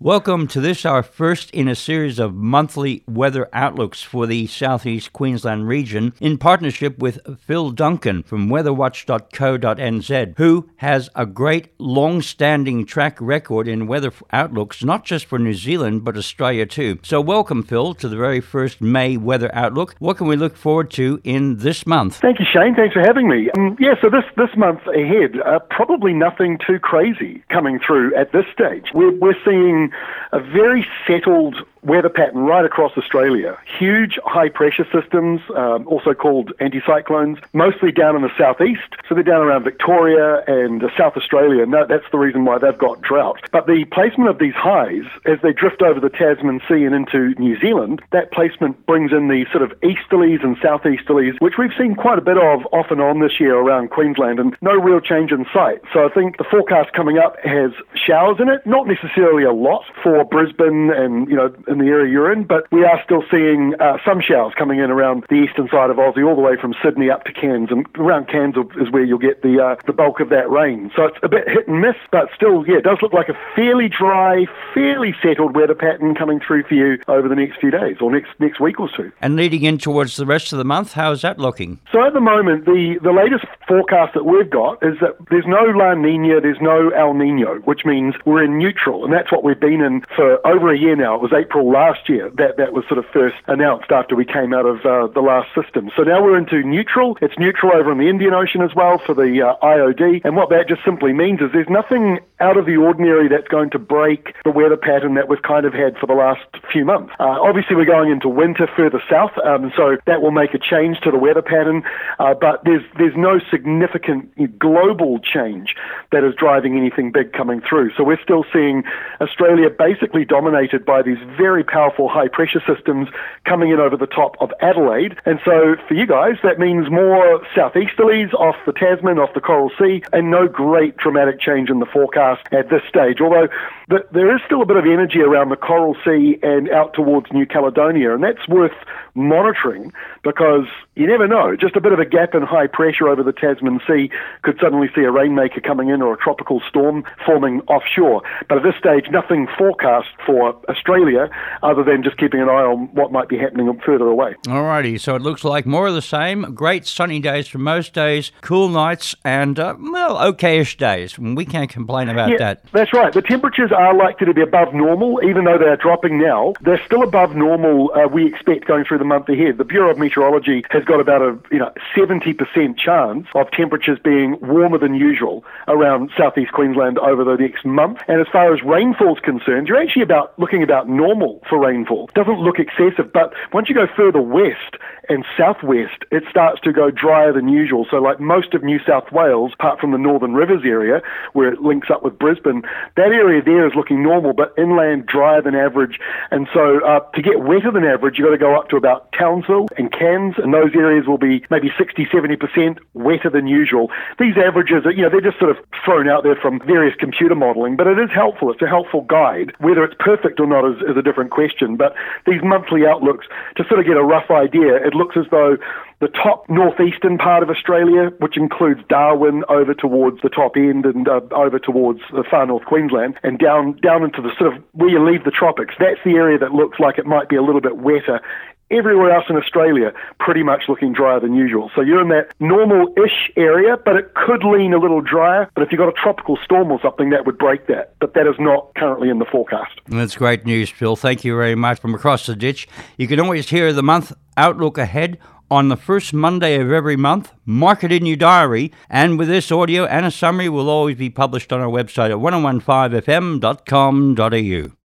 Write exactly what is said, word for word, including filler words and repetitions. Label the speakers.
Speaker 1: Welcome to this, our first in a series of monthly weather outlooks for the southeast Queensland region in partnership with Phil Duncan from weather watch dot co dot n z, who has a great long-standing track record in weather outlooks, not just for New Zealand, but Australia too. So welcome, Phil, to the very first May weather outlook. What can we look forward to in this month?
Speaker 2: Thank you, Shane. Thanks for having me. Um, yeah, so this, this month ahead, uh, probably nothing too crazy coming through at this stage. We're, we're seeing a very settled weather pattern right across Australia. Huge high-pressure systems, um, also called anticyclones, mostly down in the southeast. So they're down around Victoria and uh, South Australia. No, that's the reason why they've got drought. But the placement of these highs, as they drift over the Tasman Sea and into New Zealand, that placement brings in the sort of easterlies and southeasterlies, which we've seen quite a bit of off and on this year around Queensland, and no real change in sight. So I think the forecast coming up has showers in it, not necessarily a lot for Brisbane and, you know, in the area you're in, but we are still seeing uh, some showers coming in around the eastern side of Aussie, all the way from Sydney up to Cairns, and around Cairns is where you'll get the uh, the bulk of that rain. So it's a bit hit and miss, but still, yeah, it does look like a fairly dry, fairly settled weather pattern coming through for you over the next few days, or next next week or two.
Speaker 1: And leading in towards the rest of the month, how's that looking?
Speaker 2: So at the moment, the, the latest forecast that we've got is that there's no La Nina, there's no El Nino, which means we're in neutral, and that's what we've been in for over a year now. It was April last year that that was sort of first announced after we came out of uh, the last system. So now we're into neutral. It's neutral over in the Indian Ocean as well for the uh, I O D, and what that just simply means is there's nothing out of the ordinary that's going to break the weather pattern that we've kind of had for the last few months. Uh, obviously, we're going into winter further south, um, so that will make a change to the weather pattern, uh, but there's there's no significant global change that is driving anything big coming through. So we're still seeing Australia basically dominated by these very powerful high-pressure systems coming in over the top of Adelaide. And so for you guys, that means more southeasterlies off the Tasman, off the Coral Sea, and no great dramatic change in the forecast at this stage, although the, there is still a bit of energy around the Coral Sea and out towards New Caledonia, and that's worth monitoring because you never know. Just a bit of a gap in high pressure over the Tasman Sea could suddenly see a rainmaker coming in or a tropical storm forming offshore. But at this stage, nothing forecast for Australia other than just keeping an eye on what might be happening further away.
Speaker 1: Alrighty, so it looks like more of the same. Great sunny days for most days, cool nights, and, uh, well, okayish days. We can't complain about
Speaker 2: yeah,
Speaker 1: that.
Speaker 2: That's right. The temperatures are likely to be above normal, even though they're dropping now. They're still above normal, uh, we expect, going through the month ahead. The Bureau of Meteorology has got about a you know seventy percent chance of temperatures being warmer than usual around southeast Queensland over the next month. And as far as rainfall's concerned, you're actually about looking about normal for rainfall. Doesn't look excessive, but once you go further west and southwest, it starts to go drier than usual. So like most of New South Wales, apart from the Northern Rivers area, where it links up with Brisbane, that area there is looking normal, but inland drier than average. And so uh, to get wetter than average, you've got to go up to about Townsville and Cairns, and those areas will be maybe sixty, seventy percent wetter than usual. These averages, are, you know, they're just sort of thrown out there from various computer modelling, but it is helpful. It's a helpful guide. Whether it's perfect or not is, is a different question, but these monthly outlooks, to sort of get a rough idea, it looks as though the top northeastern part of Australia, which includes Darwin over towards the top end and uh, over towards the far north Queensland and down down into the sort of where you leave the tropics, that's the area that looks like it might be a little bit wetter. Everywhere else in Australia, pretty much looking drier than usual. So you're in that normal-ish area, but it could lean a little drier. But if you've got a tropical storm or something, that would break that. But that is not currently in the forecast.
Speaker 1: That's great news, Phil. Thank you very much from across the ditch. You can always hear the month outlook ahead on the first Monday of every month. Mark it in your diary. And with this audio and a summary will always be published on our website at ten fifteen f m dot com dot a u.